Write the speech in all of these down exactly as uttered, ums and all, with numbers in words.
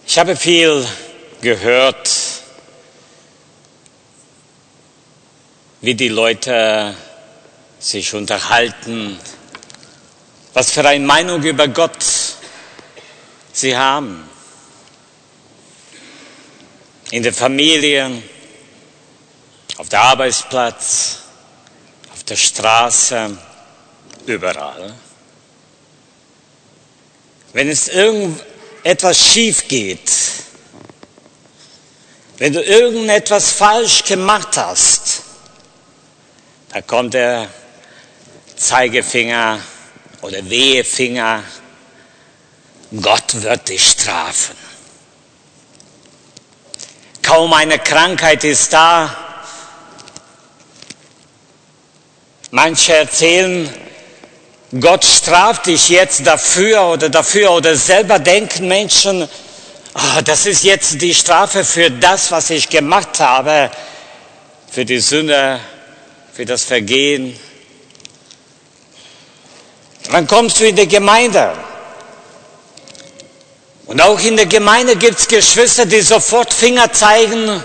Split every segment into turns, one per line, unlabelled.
Ich habe viel gehört, wie die Leute sich unterhalten, was für eine Meinung über Gott sie haben. In der Familie, auf der Arbeitsplatz, auf der Straße, überall. Wenn es irgendetwas schief geht, wenn du irgendetwas falsch gemacht hast, da kommt der Zeigefinger oder Wehefinger, Gott wird dich strafen. Kaum eine Krankheit ist da. Manche erzählen, Gott straft dich jetzt dafür oder dafür oder selber denken Menschen, oh, das ist jetzt die Strafe für das, was ich gemacht habe, für die Sünde, für das Vergehen. Dann kommst du in die Gemeinde. Und auch in der Gemeinde gibt es Geschwister, die sofort Finger zeigen.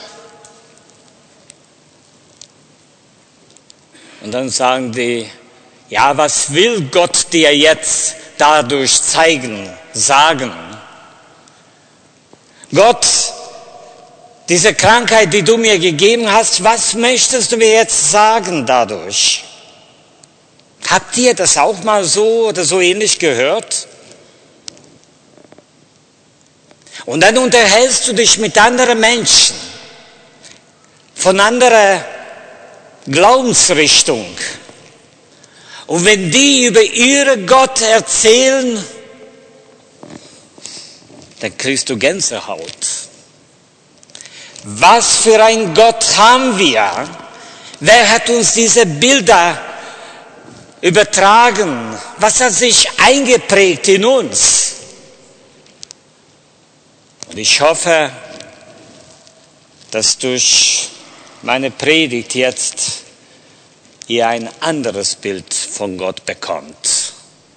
Und dann sagen die, ja, was will Gott dir jetzt dadurch zeigen, sagen? Gott, diese Krankheit, die du mir gegeben hast, was möchtest du mir jetzt sagen dadurch? Habt ihr das auch mal so oder so ähnlich gehört? Und dann unterhältst du dich mit anderen Menschen von anderer Glaubensrichtung. Und wenn die über ihren Gott erzählen, dann kriegst du Gänsehaut. Was für ein Gott haben wir? Wer hat uns diese Bilder übertragen? Was hat sich eingeprägt in uns? Und ich hoffe, dass durch meine Predigt jetzt ihr ein anderes Bild von Gott bekommt.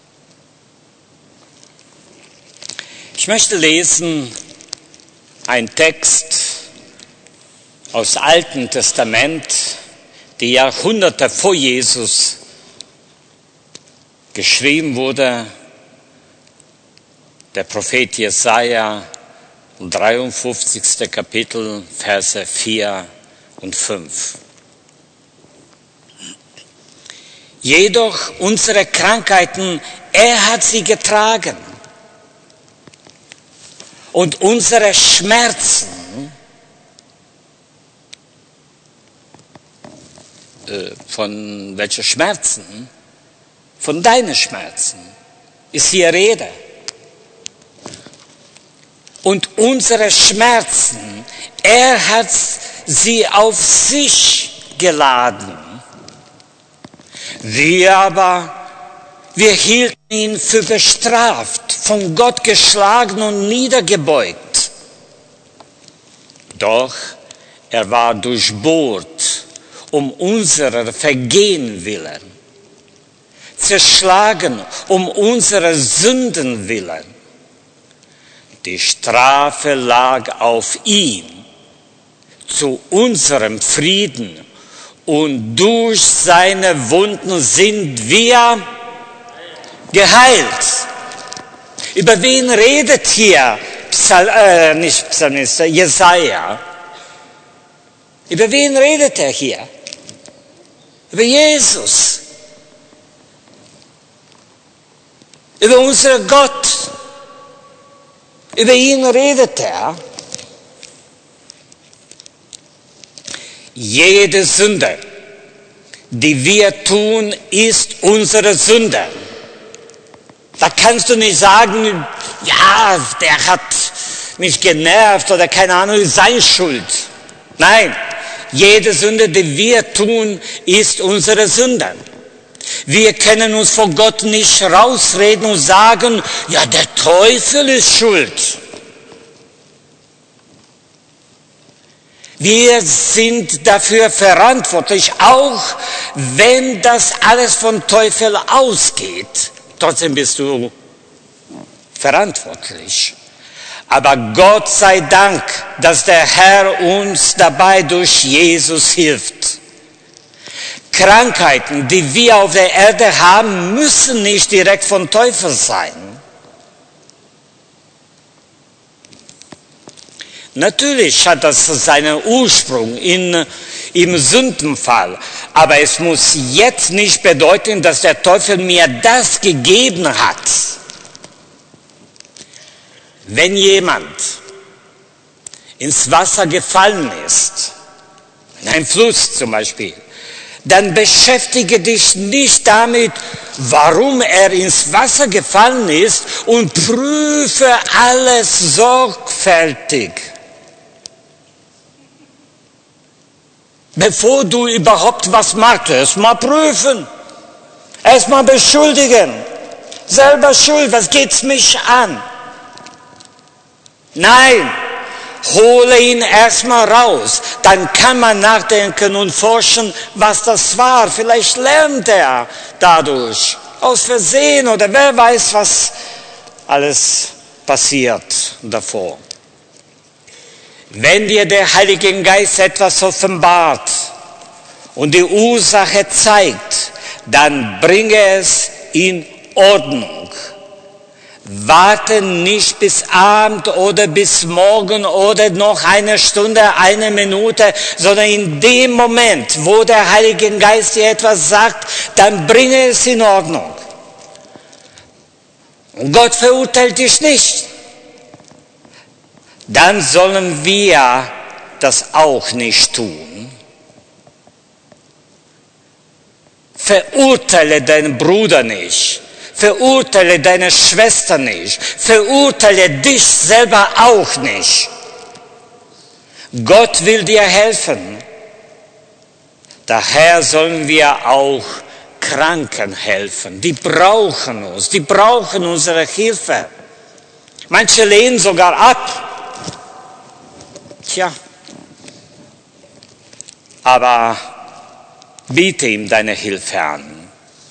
Ich möchte lesen einen Text aus dem Alten Testament, die Jahrhunderte vor Jesus geschrieben wurde, der Prophet Jesaja, dreiundfünfzigsten Kapitel, Verse vier und fünf. Jedoch unsere Krankheiten, er hat sie getragen. Und unsere Schmerzen, äh, von welchen Schmerzen? Von deinen Schmerzen ist hier Rede. Und unsere Schmerzen, er hat sie auf sich geladen. Wir aber, wir hielten ihn für bestraft, von Gott geschlagen und niedergebeugt. Doch er war durchbohrt um unserer Vergehen willen, zerschlagen um unsere Sünden willen. Die Strafe lag auf ihm zu unserem Frieden. Und durch seine Wunden sind wir geheilt. Über wen redet hier Psal, äh, nicht Psalmist, Jesaja? Über wen redet er hier? Über Jesus. Über unseren Gott. Über ihn redet er. Jede Sünde, die wir tun, ist unsere Sünde. Da kannst du nicht sagen, ja, der hat mich genervt oder keine Ahnung, ist seine Schuld. Nein, jede Sünde, die wir tun, ist unsere Sünde. Wir können uns vor Gott nicht rausreden und sagen, ja, der Teufel ist schuld. Wir sind dafür verantwortlich, auch wenn das alles vom Teufel ausgeht. Trotzdem bist du verantwortlich. Aber Gott sei Dank, dass der Herr uns dabei durch Jesus hilft. Krankheiten, die wir auf der Erde haben, müssen nicht direkt vom Teufel sein. Natürlich hat das seinen Ursprung in, im Sündenfall, aber es muss jetzt nicht bedeuten, dass der Teufel mir das gegeben hat. Wenn jemand ins Wasser gefallen ist, in einen Fluss zum Beispiel, dann beschäftige dich nicht damit, warum er ins Wasser gefallen ist, und prüfe alles sorgfältig. Bevor du überhaupt was machst, erstmal prüfen, erstmal beschuldigen, selber schuld, was geht's mich an? Nein, hole ihn erstmal raus, dann kann man nachdenken und forschen, was das war. Vielleicht lernt er dadurch, aus Versehen oder wer weiß, was alles passiert davor. Wenn dir der Heilige Geist etwas offenbart und die Ursache zeigt, dann bringe es in Ordnung. Warte nicht bis Abend oder bis morgen oder noch eine Stunde, eine Minute, sondern in dem Moment, wo der Heilige Geist dir etwas sagt, dann bringe es in Ordnung. Und Gott verurteilt dich nicht. Dann sollen wir das auch nicht tun. Verurteile deinen Bruder nicht. Verurteile deine Schwester nicht. Verurteile dich selber auch nicht. Gott will dir helfen. Daher sollen wir auch Kranken helfen. Die brauchen uns. Die brauchen unsere Hilfe. Manche lehnen sogar ab. Tja, aber biete ihm deine Hilfe an.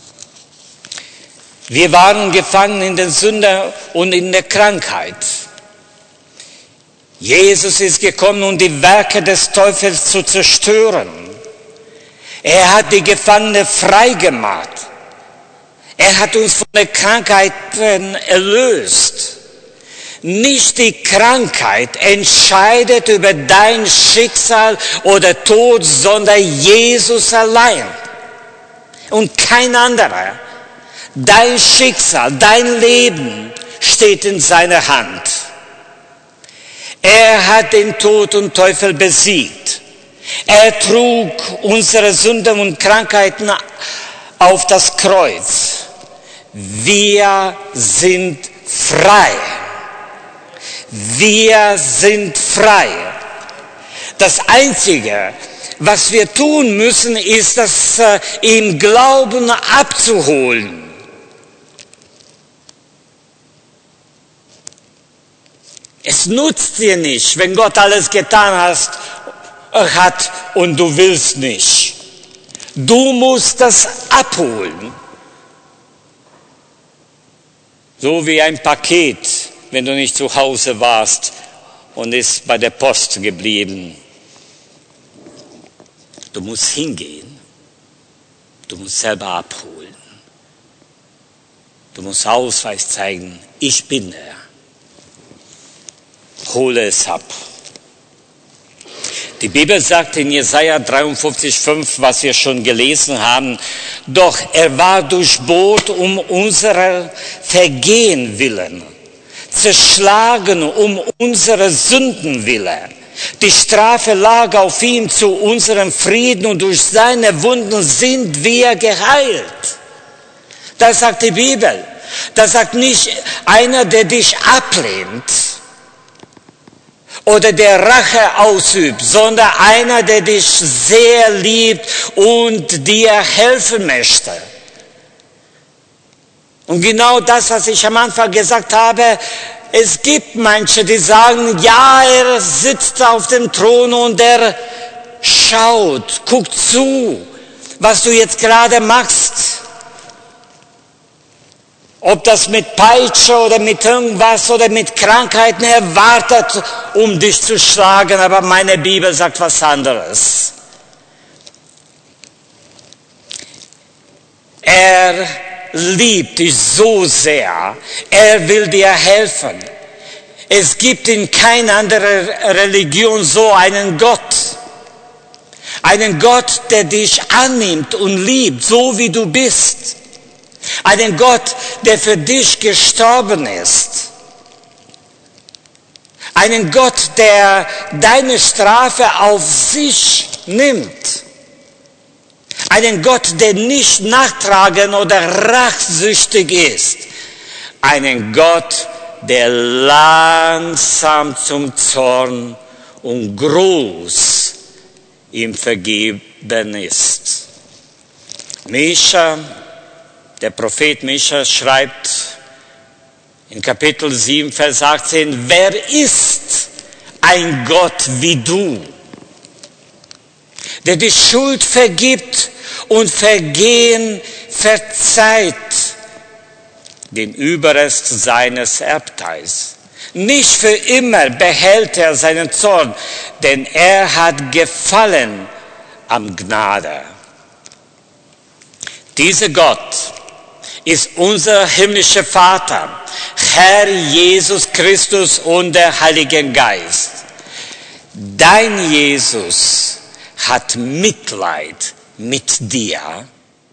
Wir waren gefangen in der Sünde und in der Krankheit. Jesus ist gekommen, um die Werke des Teufels zu zerstören. Er hat die Gefangenen frei gemacht. Er hat uns von der Krankheit erlöst. Nicht die Krankheit entscheidet über dein Schicksal oder Tod, sondern Jesus allein und kein anderer. Dein Schicksal, dein Leben steht in seiner Hand. Er hat den Tod und Teufel besiegt. Er trug unsere Sünden und Krankheiten auf das Kreuz. Wir sind frei. Wir sind frei. Das Einzige, was wir tun müssen, ist, das äh, im Glauben abzuholen. Es nutzt dir nicht, wenn Gott alles getan hast, hat und du willst nicht. Du musst das abholen. So wie ein Paket, wenn du nicht zu Hause warst und ist bei der Post geblieben. Du musst hingehen. Du musst selber abholen. Du musst Ausweis zeigen. Ich bin er. Hole es ab. Die Bibel sagt in Jesaja dreiundfünfzig, fünf, was wir schon gelesen haben, doch er war durchbohrt um unserer Vergehen willen, zerschlagen um unsere Sünden willen. Die Strafe lag auf ihm zu unserem Frieden und durch seine Wunden sind wir geheilt. Das sagt die Bibel. Das sagt nicht einer, der dich ablehnt oder der Rache ausübt, sondern einer, der dich sehr liebt und dir helfen möchte. Und genau das, was ich am Anfang gesagt habe, es gibt manche, die sagen, ja, er sitzt auf dem Thron und er schaut, guckt zu, was du jetzt gerade machst. ob das mit Peitsche oder mit irgendwas oder mit Krankheiten, er wartet, um dich zu schlagen, aber meine Bibel sagt was anderes. Er liebt dich so sehr, er will dir helfen. Es gibt in keiner anderen Religion so einen Gott. Einen Gott, der dich annimmt und liebt, so wie du bist. Einen Gott, der für dich gestorben ist. Einen Gott, der deine Strafe auf sich nimmt. Einen Gott, der nicht nachtragen oder rachsüchtig ist. Einen Gott, der langsam zum Zorn und groß ihm vergeben ist. Micha, der Prophet Micha schreibt in Kapitel sieben, Vers achtzehn, wer ist ein Gott wie du, der die Schuld vergibt und Vergehen verzeiht, den Überrest seines Erbteils. Nicht für immer behält er seinen Zorn, denn er hat Gefallen am Gnade. Dieser Gott ist unser himmlischer Vater, Herr Jesus Christus und der Heilige Geist. Dein Jesus hat Mitleid mit dir.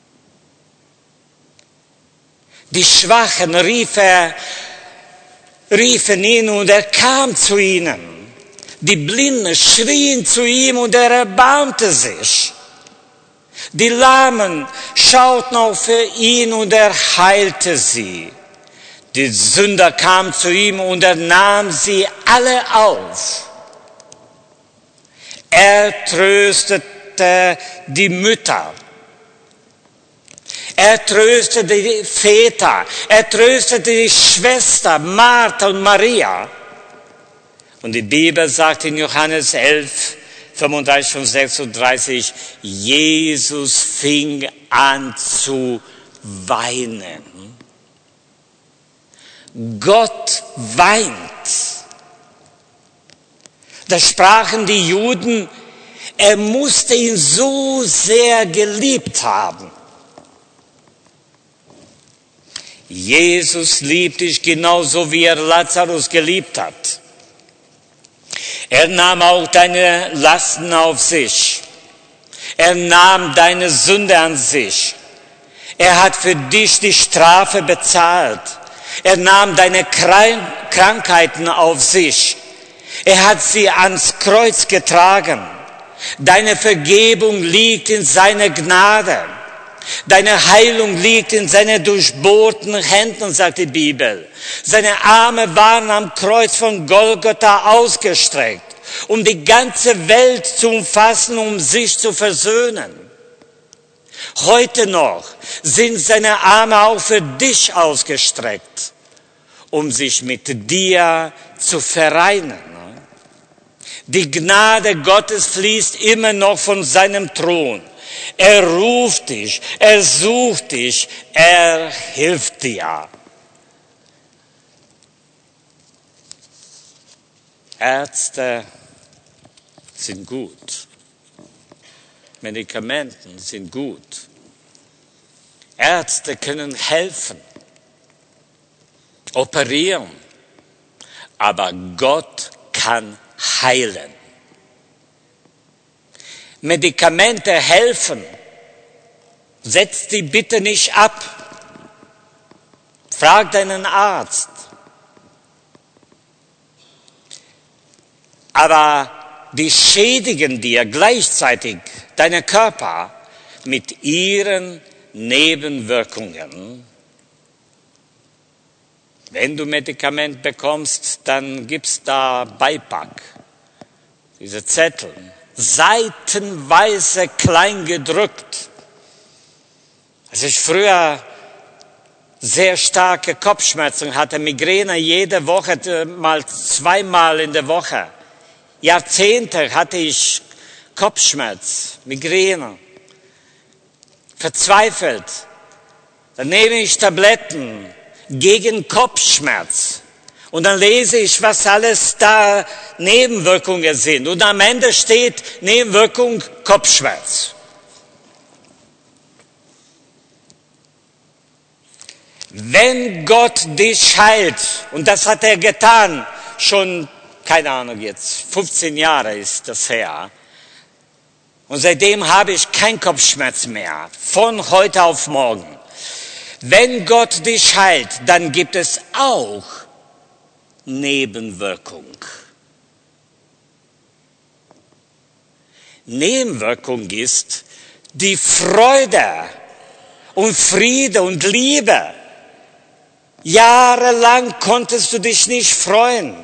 Die Schwachen rief er, riefen ihn und er kam zu ihnen. Die Blinden schrien zu ihm und er erbarmte sich. Die Lahmen schauten auf ihn und er heilte sie. Die Sünder kamen zu ihm und er nahm sie alle auf. Er tröstete die Mütter. Er tröstete die Väter. Er tröstete die Schwester Martha und Maria. Und die Bibel sagt in Johannes elf, fünfunddreißig und sechsunddreißig, Jesus fing an zu weinen. Gott weint. Da sprachen die Juden, er musste ihn so sehr geliebt haben. Jesus liebt dich genauso, wie er Lazarus geliebt hat. Er nahm auch deine Lasten auf sich. Er nahm deine Sünde an sich. Er hat für dich die Strafe bezahlt. Er nahm deine Krankheiten auf sich. Er hat sie ans Kreuz getragen. Deine Vergebung liegt in seiner Gnade. Deine Heilung liegt in seinen durchbohrten Händen, sagt die Bibel. Seine Arme waren am Kreuz von Golgotha ausgestreckt, um die ganze Welt zu umfassen, um sich zu versöhnen. Heute noch sind seine Arme auch für dich ausgestreckt, um sich mit dir zu vereinen. Die Gnade Gottes fließt immer noch von seinem Thron. Er ruft dich, er sucht dich, er hilft dir. Ärzte sind gut. Medikamenten sind gut. Ärzte können helfen, operieren, aber Gott kann heilen. Medikamente helfen. Setz die bitte nicht ab. Frag deinen Arzt. Aber die schädigen dir gleichzeitig deinen Körper mit ihren Nebenwirkungen. Wenn du Medikament bekommst, dann gibt's da Beipack. Diese Zettel. Seitenweise klein gedrückt. Als ich früher sehr starke Kopfschmerzen hatte, Migräne jede Woche, mal zweimal in der Woche. Jahrzehnte hatte ich Kopfschmerz, Migräne. Verzweifelt. Dann nehme ich Tabletten. gegen Kopfschmerz. Und dann lese ich, was alles da Nebenwirkungen sind. Und am Ende steht Nebenwirkung Kopfschmerz. Wenn Gott dich heilt, und das hat er getan, schon, keine Ahnung jetzt, fünfzehn Jahre ist das her, und seitdem habe ich keinen Kopfschmerz mehr, von heute auf morgen. Wenn Gott dich heilt, dann gibt es auch Nebenwirkung. Nebenwirkung ist die Freude und Friede und Liebe. Jahrelang konntest du dich nicht freuen,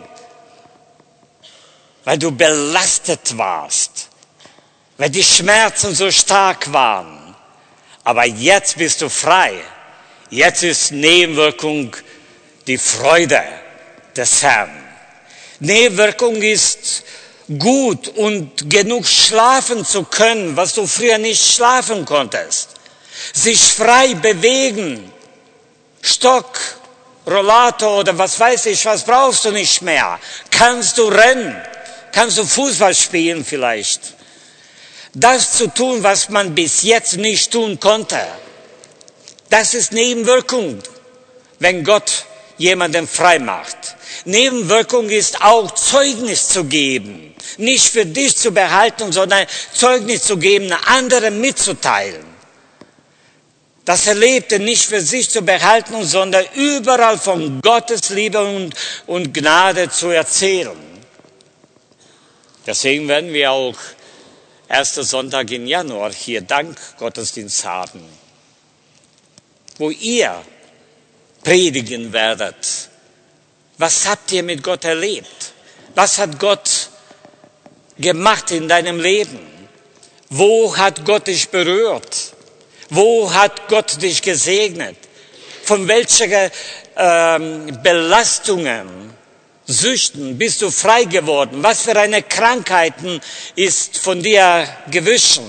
weil du belastet warst, weil die Schmerzen so stark waren. Aber jetzt bist du frei. Jetzt ist Nebenwirkung die Freude des Herrn. Nebenwirkung ist gut und genug schlafen zu können, was du früher nicht schlafen konntest. Sich frei bewegen, Stock, Rollator oder was weiß ich, was brauchst du nicht mehr. Kannst du rennen, kannst du Fußball spielen vielleicht. Das zu tun, was man bis jetzt nicht tun konnte. Das ist Nebenwirkung, wenn Gott jemanden frei macht. Nebenwirkung ist auch Zeugnis zu geben. Nicht für dich zu behalten, sondern Zeugnis zu geben, anderen mitzuteilen. Das Erlebte nicht für sich zu behalten, sondern überall von Gottes Liebe und, und Gnade zu erzählen. Deswegen werden wir auch ersten Sonntag im Januar hier Dankgottesdienst haben, wo ihr predigen werdet. Was habt ihr mit Gott erlebt? Was hat Gott gemacht in deinem Leben? Wo hat Gott dich berührt? Wo hat Gott dich gesegnet? Von welchen ähm, Belastungen, Süchten bist du frei geworden? Was für eine Krankheiten ist von dir gewichen?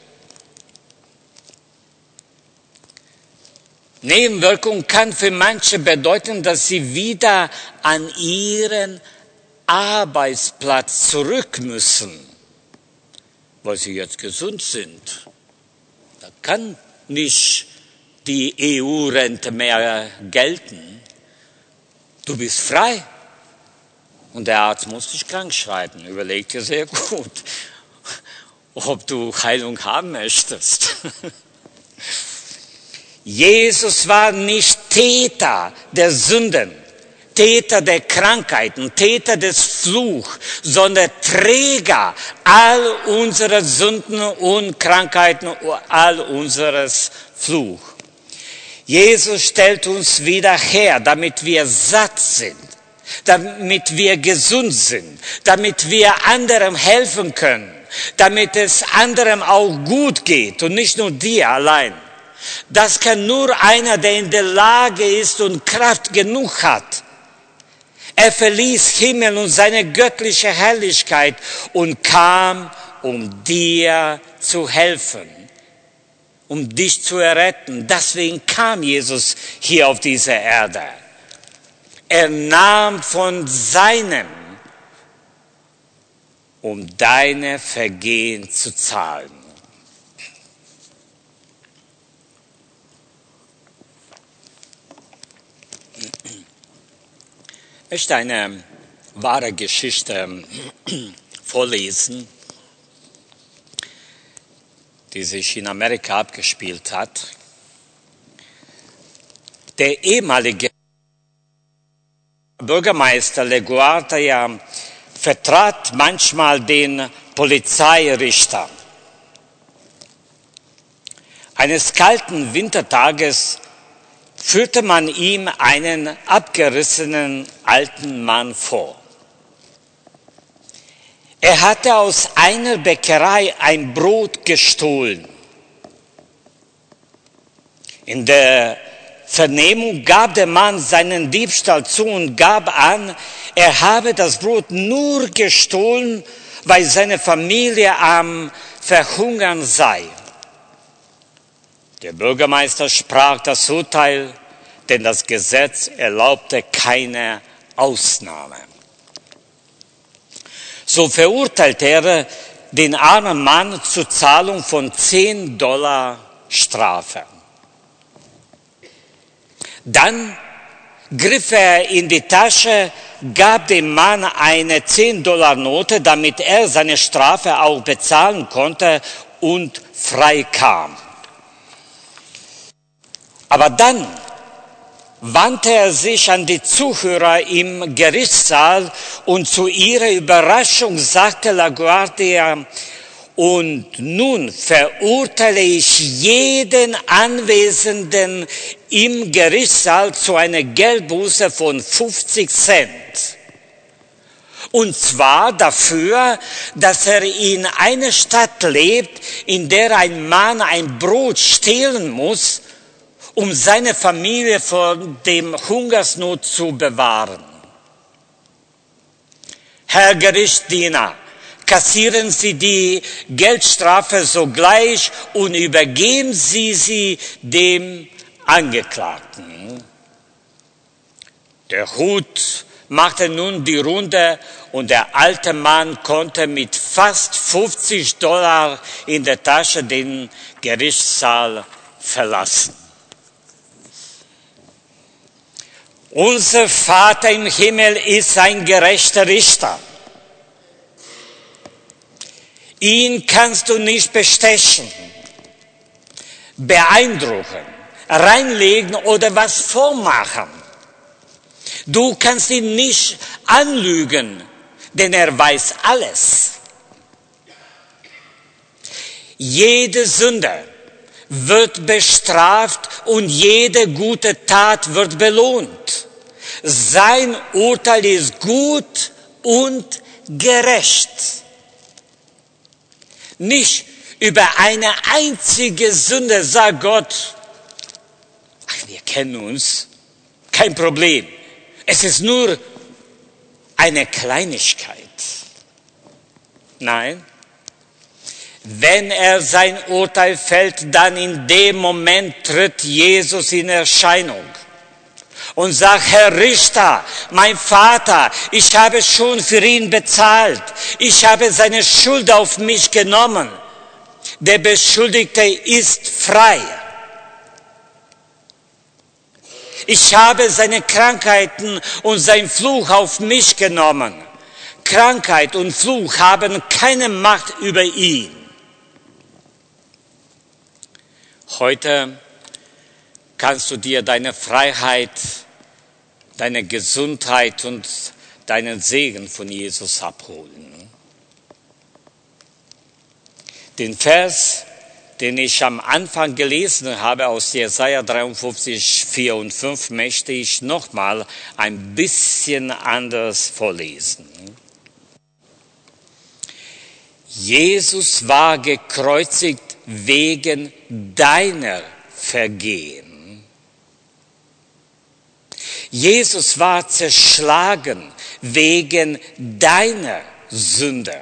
Nebenwirkung kann für manche bedeuten, dass sie wieder an ihren Arbeitsplatz zurück müssen, weil sie jetzt gesund sind. Da kann nicht die E U-Rente mehr gelten. Du bist frei und der Arzt muss dich krank schreiben. Überleg dir sehr gut, ob du Heilung haben möchtest. Jesus war nicht Täter der Sünden, Täter der Krankheiten, Täter des Fluchs, sondern Träger all unserer Sünden und Krankheiten, all unseres Fluch. Jesus stellt uns wieder her, damit wir satt sind, damit wir gesund sind, damit wir anderen helfen können, damit es anderen auch gut geht und nicht nur dir allein. Das kann nur einer, der in der Lage ist und Kraft genug hat. Er verließ Himmel und seine göttliche Herrlichkeit und kam, um dir zu helfen, um dich zu erretten. Deswegen kam Jesus hier auf diese Erde. Er nahm von seinem, um deine Vergehen zu zahlen. Ich möchte eine wahre Geschichte vorlesen, die sich in Amerika abgespielt hat. Der ehemalige Bürgermeister LaGuardia ja, vertrat manchmal den Polizeirichter. Eines kalten Wintertages führte man ihm einen abgerissenen alten Mann vor. Er hatte aus einer Bäckerei ein Brot gestohlen. In der Vernehmung gab der Mann seinen Diebstahl zu und gab an, er habe das Brot nur gestohlen, weil seine Familie am Verhungern sei. Der Bürgermeister sprach das Urteil, denn das Gesetz erlaubte keine Ausnahme. So verurteilte er den armen Mann zur Zahlung von zehn Dollar Strafe. Dann griff er in die Tasche, gab dem Mann eine zehn Dollar Note, damit er seine Strafe auch bezahlen konnte und frei kam. Aber dann wandte er sich an die Zuhörer im Gerichtssaal und zu ihrer Überraschung sagte LaGuardia: Und nun verurteile ich jeden Anwesenden im Gerichtssaal zu einer Geldbuße von fünfzig Cent. Und zwar dafür, dass er in einer Stadt lebt, in der ein Mann ein Brot stehlen muss, um seine Familie vor dem Hungersnot zu bewahren. Herr Gerichtsdiener, kassieren Sie die Geldstrafe sogleich und übergeben Sie sie dem Angeklagten. Der Hut machte nun die Runde und der alte Mann konnte mit fast fünfzig Dollar in der Tasche den Gerichtssaal verlassen. Unser Vater im Himmel ist ein gerechter Richter. Ihn kannst du nicht bestechen, beeindrucken, reinlegen oder was vormachen. Du kannst ihn nicht anlügen, denn er weiß alles. Jede Sünde wird bestraft und jede gute Tat wird belohnt. Sein Urteil ist gut und gerecht. Nicht über eine einzige Sünde sagt Gott: Ach, wir kennen uns, kein Problem. Es ist nur eine Kleinigkeit. Nein. Wenn er sein Urteil fällt, dann in dem Moment tritt Jesus in Erscheinung und sagt: Herr Richter, mein Vater, ich habe schon für ihn bezahlt. Ich habe seine Schuld auf mich genommen. Der Beschuldigte ist frei. Ich habe seine Krankheiten und sein Fluch auf mich genommen. Krankheit und Fluch haben keine Macht über ihn. Heute kannst du dir deine Freiheit, deine Gesundheit und deinen Segen von Jesus abholen. Den Vers, den ich am Anfang gelesen habe aus Jesaja dreiundfünfzig, vier und fünf, möchte ich nochmal ein bisschen anders vorlesen. Jesus war gekreuzigt wegen deiner Vergehen. Jesus war zerschlagen wegen deiner Sünde.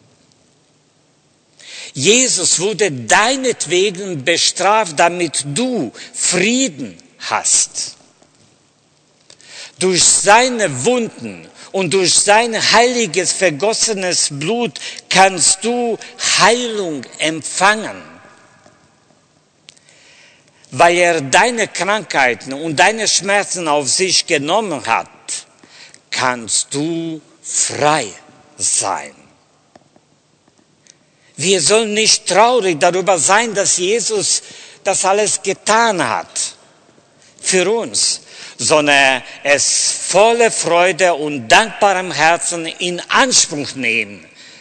Jesus wurde deinetwegen bestraft, damit du Frieden hast. Durch seine Wunden und durch sein heiliges, vergossenes Blut kannst du Heilung empfangen. Weil er deine Krankheiten und deine Schmerzen auf sich genommen hat, kannst du frei sein. Wir sollen nicht traurig darüber sein, dass Jesus das alles getan hat für uns, sondern es voller Freude und dankbarem Herzen in Anspruch nehmen,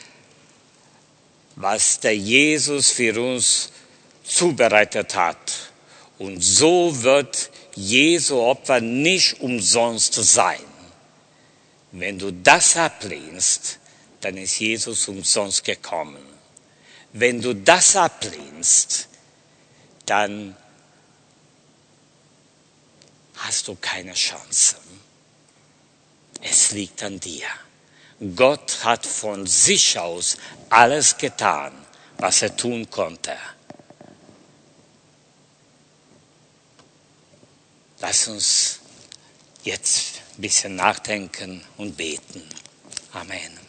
was der Jesus für uns zubereitet hat. Und so wird Jesu Opfer nicht umsonst sein. Wenn du das ablehnst, dann ist Jesus umsonst gekommen. Wenn du das ablehnst, dann hast du keine Chance. Es liegt an dir. Gott hat von sich aus alles getan, was er tun konnte. Lass uns jetzt ein bisschen nachdenken und beten. Amen.